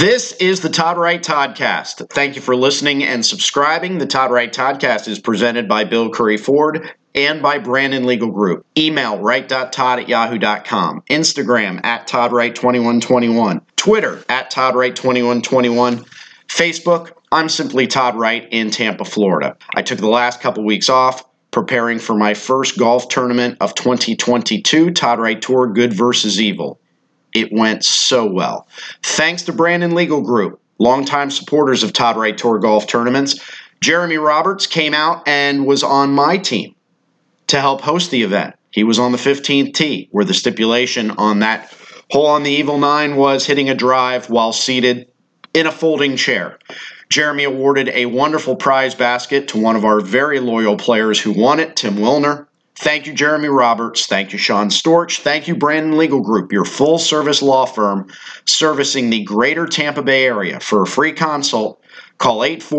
This is the Todd Wright Toddcast. Thank you for listening and subscribing. The Todd Wright Toddcast is presented by Bill Curry Ford and by Brandon Legal Group. Email wright.todd@yahoo.com. Instagram @ToddWright2121. Twitter @ToddWright2121. Facebook, I'm simply Todd Wright in Tampa, Florida. I took the last couple weeks off preparing for my first golf tournament of 2022, Todd Wright Tour Good versus Evil. It went so well. Thanks to Brandon Legal Group, longtime supporters of Todd Wright Tour golf tournaments. Jeremy Roberts came out and was on my team to help host the event. He was on the 15th tee, where the stipulation on that hole on the Evil 9 was hitting a drive while seated in a folding chair. Jeremy awarded a wonderful prize basket to one of our very loyal players who won it, Tim Wilner. Thank you, Jeremy Roberts. Thank you, Sean Storch. Thank you, Brandon Legal Group, your full-service law firm servicing the greater Tampa Bay area. For a free consult, call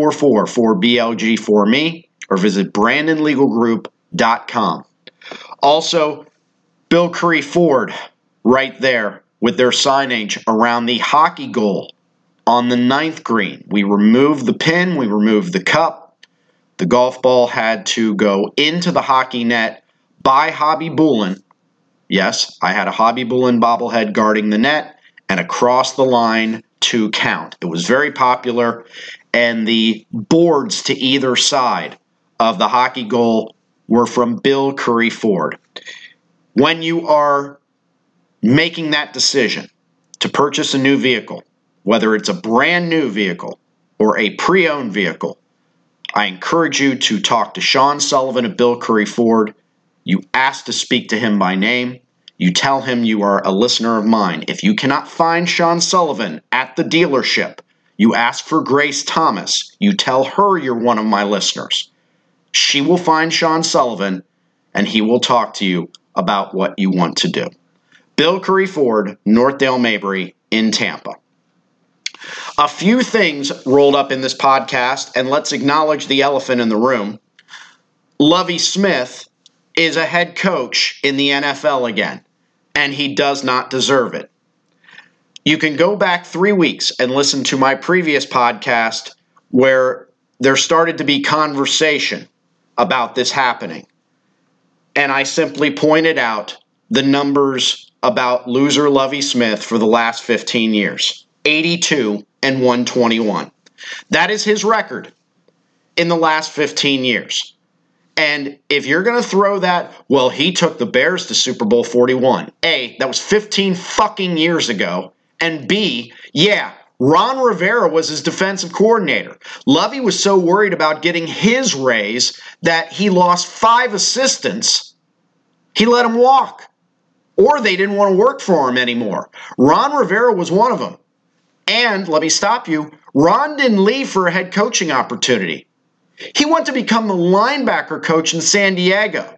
844-4BLG-4ME or visit BrandonLegalGroup.com. Also, Bill Curry Ford right there with their signage around the hockey goal on the 9th green. We removed the pin. We removed the cup. The golf ball had to go into the hockey net by Hobby Bullen. Yes, I had a Hobby Bullen bobblehead guarding the net and across the line to count. It was very popular, and the boards to either side of the hockey goal were from Bill Curry Ford. When you are making that decision to purchase a new vehicle, whether it's a brand new vehicle or a pre-owned vehicle, I encourage you to talk to Sean Sullivan of Bill Curry Ford. You ask to speak to him by name. You tell him you are a listener of mine. If you cannot find Sean Sullivan at the dealership, you ask for Grace Thomas. You tell her you're one of my listeners. She will find Sean Sullivan, and he will talk to you about what you want to do. Bill Curry Ford, Northdale Mabry in Tampa. A few things rolled up in this podcast, and let's acknowledge the elephant in the room. Lovie Smith is a head coach in the NFL again, and he does not deserve it. You can go back 3 weeks and listen to my previous podcast where there started to be conversation about this happening. And I simply pointed out the numbers about loser Lovie Smith for the last 15 years. 82 and 121. That is his record in the last 15 years. And if you're going to throw that, well, he took the Bears to Super Bowl 41. A, that was 15 fucking years ago. And B, yeah, Ron Rivera was his defensive coordinator. Lovie was so worried about getting his raise that he lost 5 assistants. He let them walk. Or they didn't want to work for him anymore. Ron Rivera was one of them. And, let me stop you, Ron didn't leave for a head coaching opportunity. He went to become the linebacker coach in San Diego.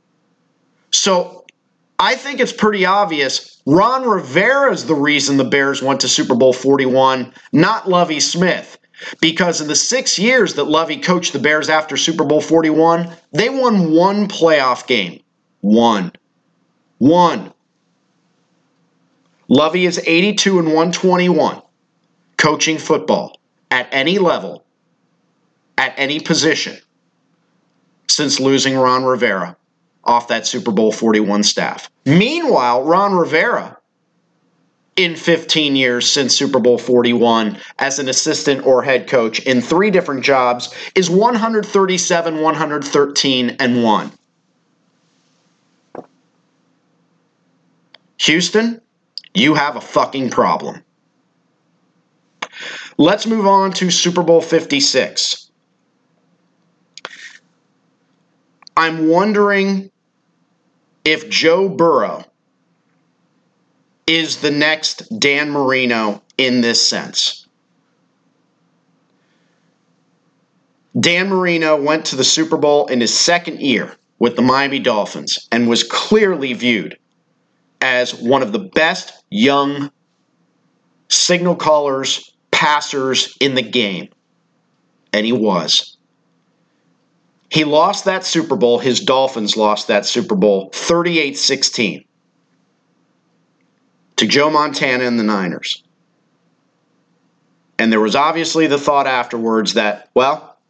So, I think it's pretty obvious Ron Rivera is the reason the Bears went to Super Bowl 41, not Lovie Smith. Because in the 6 years that Lovie coached the Bears after Super Bowl 41, they won 1 playoff game. One. Lovie is 82 and 121. Coaching football at any level, at any position, since losing Ron Rivera off that Super Bowl 41 staff. Meanwhile, Ron Rivera, in 15 years since Super Bowl 41 as an assistant or head coach in 3 different jobs, is 137, 113, and 1. Houston, you have a fucking problem. Let's move on to Super Bowl 56. I'm wondering if Joe Burrow is the next Dan Marino in this sense. Dan Marino went to the Super Bowl in his 2nd year with the Miami Dolphins and was clearly viewed as one of the best young signal callers, passers in the game. And he was. He lost that Super Bowl. His Dolphins lost that Super Bowl 38-16 to Joe Montana and the Niners. And there was obviously the thought afterwards that, well,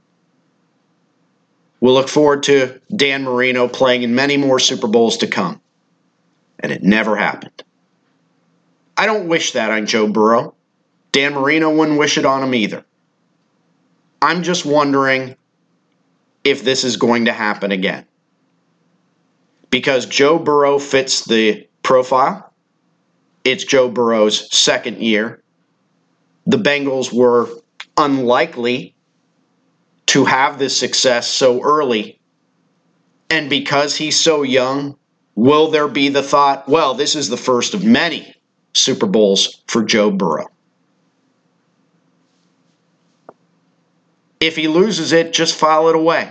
we'll look forward to Dan Marino playing in many more Super Bowls to come. And it never happened. I don't wish that on Joe Burrow. Dan Marino wouldn't wish it on him either. I'm just wondering if this is going to happen again. Because Joe Burrow fits the profile. It's Joe Burrow's second year. The Bengals were unlikely to have this success so early. And because he's so young, will there be the thought, well, this is the first of many Super Bowls for Joe Burrow? If he loses it, just file it away.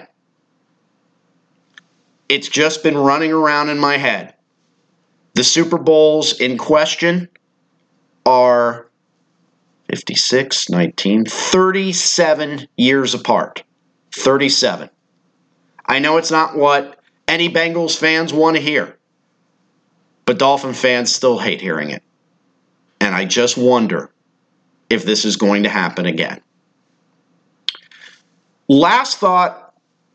It's just been running around in my head. The Super Bowls in question are 56, 19, 37 years apart. 37. I know it's not what any Bengals fans want to hear, but Dolphin fans still hate hearing it. And I just wonder if this is going to happen again. Last thought,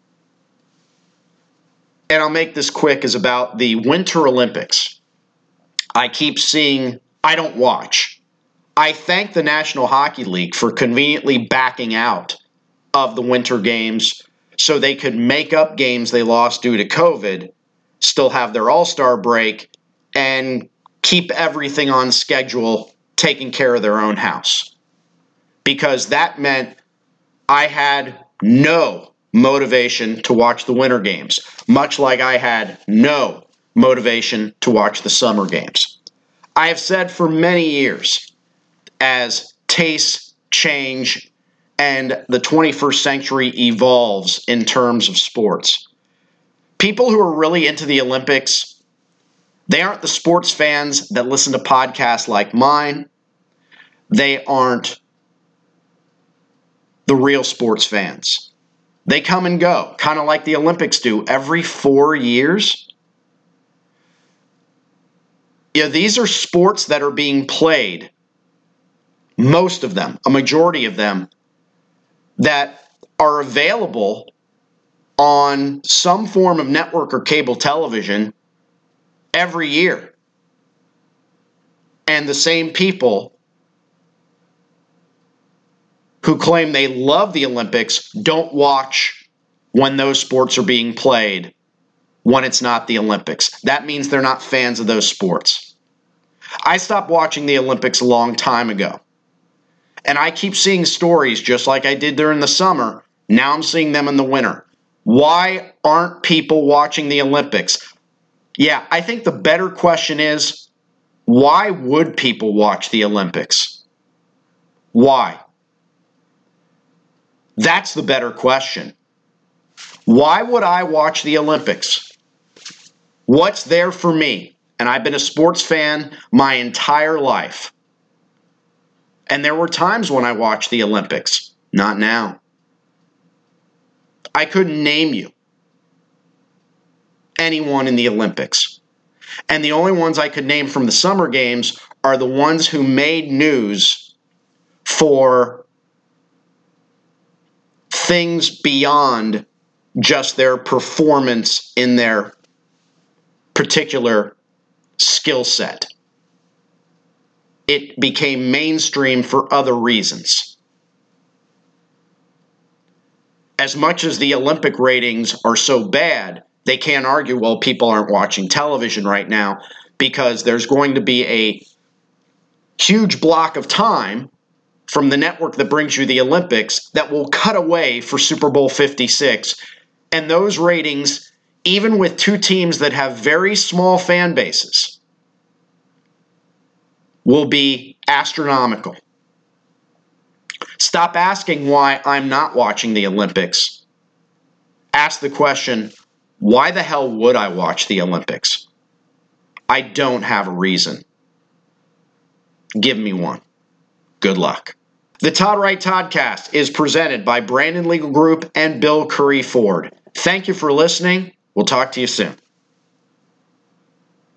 and I'll make this quick, is about the Winter Olympics. I keep seeing, I don't watch. I thank the National Hockey League for conveniently backing out of the Winter Games so they could make up games they lost due to COVID, still have their All-Star break, and keep everything on schedule, taking care of their own house. Because that meant I had no motivation to watch the Winter Games, much like I had no motivation to watch the Summer Games. I have said for many years, as tastes change and the 21st century evolves in terms of sports, people who are really into the Olympics, they aren't the sports fans that listen to podcasts like mine. They aren't the real sports fans. They come and go, kind of like the Olympics do every 4 years. Yeah, these are sports that are being played, most of them, a majority of them, that are available on some form of network or cable television every year. And the same people who claim they love the Olympics don't watch when those sports are being played when it's not the Olympics. That means they're not fans of those sports. I stopped watching the Olympics a long time ago. And I keep seeing stories just like I did during the summer. Now I'm seeing them in the winter. Why aren't people watching the Olympics? Yeah, I think the better question is, why would people watch the Olympics? Why? That's the better question. Why would I watch the Olympics? What's there for me? And I've been a sports fan my entire life. And there were times when I watched the Olympics. Not now. I couldn't name you anyone in the Olympics. And the only ones I could name from the Summer Games are the ones who made news for things beyond just their performance in their particular skill set. It became mainstream for other reasons. As much as the Olympic ratings are so bad, they can't argue, well, people aren't watching television right now, because there's going to be a huge block of time from the network that brings you the Olympics that will cut away for Super Bowl 56. And those ratings, even with two teams that have very small fan bases, will be astronomical. Stop asking why I'm not watching the Olympics. Ask the question, why the hell would I watch the Olympics? I don't have a reason. Give me one. Good luck. The Todd Wright Toddcast is presented by Brandon Legal Group and Bill Curry Ford. Thank you for listening. We'll talk to you soon.